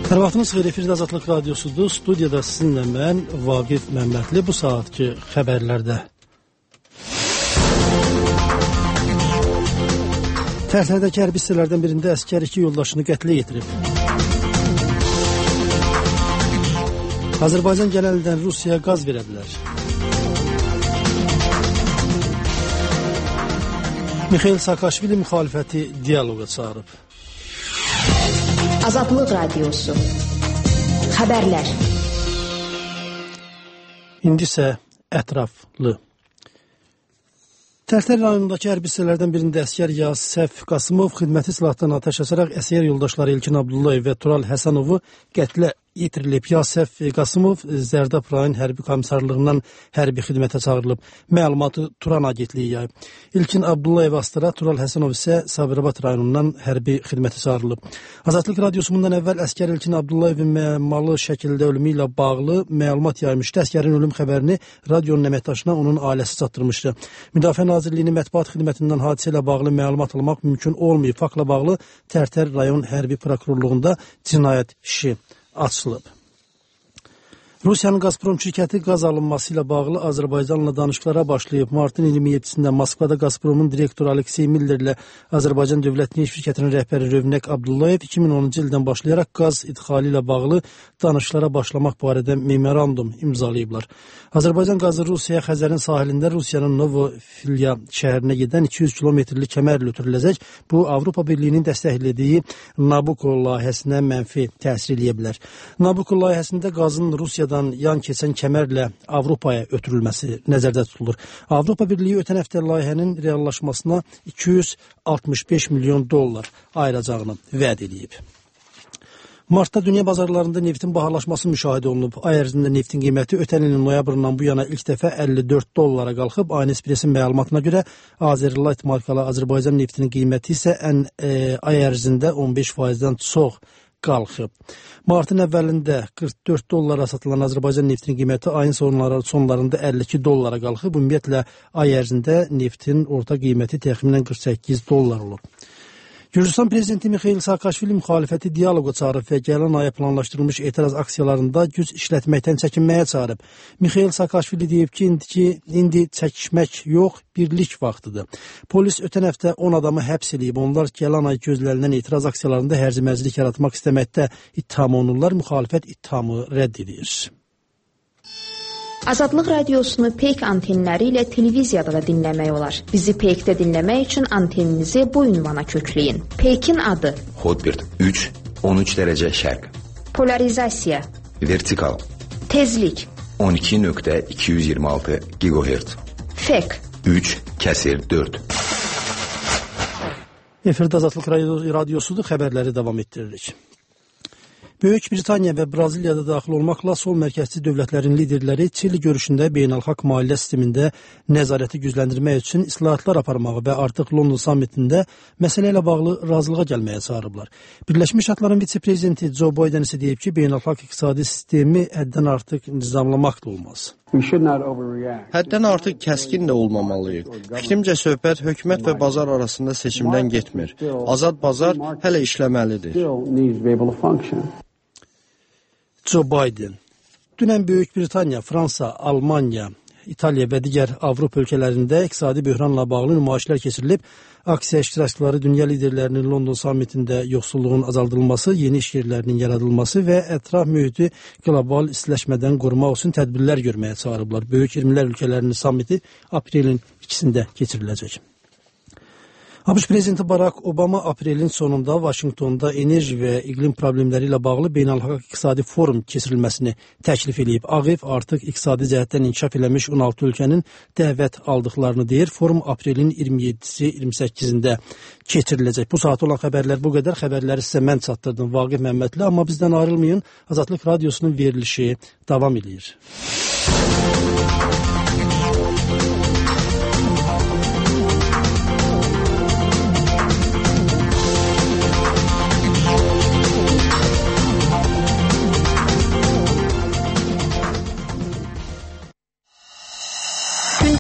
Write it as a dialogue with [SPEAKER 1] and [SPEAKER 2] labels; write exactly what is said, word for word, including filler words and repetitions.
[SPEAKER 1] Hər vaxtınız xeyir, efirdə Azadlıq Radiosudur. Studiyada sizinlə mən, Vaqif Məmmədli. Bu saatki xəbərlərdə Tərtərdəki hərbi hissələrdən birində əskər iki yoldaşını qətlə yetirib. Azərbaycan gələn ildən Rusiyaya qaz verə bilər. Mikhail Saakashvili müxalifəti dialoqa çağırıb.
[SPEAKER 2] Azadlıq Radiosu. Xəbərlər.
[SPEAKER 1] İndi isə ətraflı. Tərtər rayonundakı hərbi hissələrdən birində əskər Yasəf Qasımov xidməti silahdan atəş açaraq əsgər yoldaşları İlkin Abdullayev və Tural Həsənovu qətlə yetirilib. Yasəf Qasımov Zərdab rayon hərbi komissarlığından hərbi xidmətə çağırılıb. Məlumatı Turan agentliyi yayıb. İlkin Abdullayev Astara, Tural Həsənov isə Sabirabad rayonundan hərbi xidmətə çağırılıb. Azadlıq Radiosu bundan əvvəl əskər İlkin Abdullayevin məmalı şəkildə ölümü ilə bağlı məlumat yaymışdı. Əskərin ölüm xəbərini radionun əməkdaşına onun ailəsi çatdırmışdı. Müdafiə Nazirliyinin mətbuat xidmətindən hadisə ilə bağlı məlumat almaq mümkün olmayıb. Faktla bağlı Tərtər rayon hərbi prokurorluğunda cinayət işi açılıb. Rusiyanın Gazprom şirkəti qaz alınması ilə bağlı Azərbaycanla danışıqlara başlayıb. Martın iyirmi yeddisində Moskvada Gazpromun direktoru Aleksey Miller ilə Azərbaycan Dövlət Neft şirkətinin rəhbəri Rövnək Abdullayev iki min onuncu ildən başlayaraq qaz idxalı ilə bağlı danışıqlara başlamaq barədə memorandum imzalayıblar. Azərbaycan qazı Rusiyaya Xəzərin sahilində Rusiyanın Novofilya şəhərinə gedən iki yüz kilometrlik kəmərlə ötürüləcək. Bu, Avropa Birliyinin dəstəklədiyi Nabucco layihəsinə mənfi təsir edə bilər. Nabucco layihəsində qazın Rusiyadan yan keçən kəmərlə Avropaya ötürülməsi nəzərdə tutulur. Avropa Birliyi ötən həftə layihənin reallaşmasına iki yüz altmış beş milyon dollar ayıracağını vəd edib. Martda dünya bazarlarında neftin bahalaşması müşahidə olunub. Ay ərzində neftin qiyməti ötən ilin noyabrından bu yana ilk dəfə əlli dörd dollara qalxıb. Aynı Espressin məlumatına görə Azerlight markalı Azərbaycan neftinin qiyməti isə ən e, ay ərzində on beş faizdən çox qalxıb. Martın əvvəlində qırx dörd dollara satılan Azərbaycan neftinin qiyməti ayın sonları, sonlarında əlli iki dollara qalxıb. Ümumiyyətlə ay ərzində neftin orta qiyməti təxminən qırx səkkiz dollar olub. Gürcüstan prezidenti Mikhail Saakashvili müxalifəti dialoqa çağırıb və gələn aya planlaşdırılmış etiraz aksiyalarında güc işlətməkdən çəkinməyə çağırıb. Mikhail Saakashvili deyib ki, indi, indi çəkişmək yox, birlik vaxtıdır. Polis ötən həftə on adamı həbs edib. Onlar gələn ay gözlənilən etiraz aksiyalarında hərcimərcilik yaratmaq istəməkdə ittiham olunurlar. Müxalifət ittihamı rədd edir.
[SPEAKER 2] Azadlıq Radiosunu Peyk antenləri ilə televiziyada da dinləmək olar. Bizi Peykdə dinləmək üçün anteninizi bu ünvana kökləyin. Peykin adı:
[SPEAKER 3] Hotbird üç on üç dərəcə şərq.
[SPEAKER 2] Polarizasiya:
[SPEAKER 3] Vertikal.
[SPEAKER 2] Tezlik:
[SPEAKER 3] on iki nöqtə iki yüz iyirmi altı gigahertz.
[SPEAKER 2] Fek:
[SPEAKER 3] üç kəsir dörd.
[SPEAKER 1] Efirdə Azadlıq Radiosudur, xəbərləri davam etdiririk. Böyük Britaniya və Braziliyada daxil olmaqla sol mərkəzçi dövlətlərin liderləri Çili görüşündə beynəlxalq maliyyə sistemində nəzarəti gücləndirmək üçün islahatlar aparmağı və artıq London sammitində məsələ ilə bağlı razılığa gəlməyə çağırıblar. Birləşmiş Ştatların vitse-prezidenti Joe Biden isə deyib ki, beynəlxalq iqtisadi sistemi həddən artıq nizamlamaq da olmaz.
[SPEAKER 4] Həddən artıq kəskin də olmamalıyıq. Fikrimcə söhbət hökumət və bazar arasında seçimdən getmir. Azad bazar hələ işləməlidir.
[SPEAKER 1] Joe Biden. Dünən Böyük Britaniya, Fransa, Almanya, İtaliya və digər Avropa ölkələrində iqtisadi böhranla bağlı nümayişlər keçirilib. Aksiya iştirakçıları dünya liderlərinin London sammitində yoxsulluğun azaldılması, yeni iş yerlərinin yaradılması və ətraf mühiti qlobal istiləşmədən qorumaq üçün tədbirlər görməyə çağırıblar. Böyük iyirmilər ölkələrinin sammiti aprelin ikisində keçiriləcək. ABŞ prezidenti Barack Obama aprelin sonunda Vaşinqtonda enerji və iqlim problemləri ilə bağlı beynəlxalq iqtisadi forum keçirilməsini təklif edib. Ağ Ev artıq iqtisadi cəhətdən inkişaf eləmiş on altı ölkənin dəvət aldıqlarını deyir. Forum aprelin iyirmi yeddisi iyirmi səkkizində keçiriləcək. Bu saat olan xəbərlər bu qədər. Xəbərləri sizə mən çatdırdım, Vaqif Məmmədli. Amma bizdən ayrılmayın. Azadlıq Radiosunun verilişi davam edir.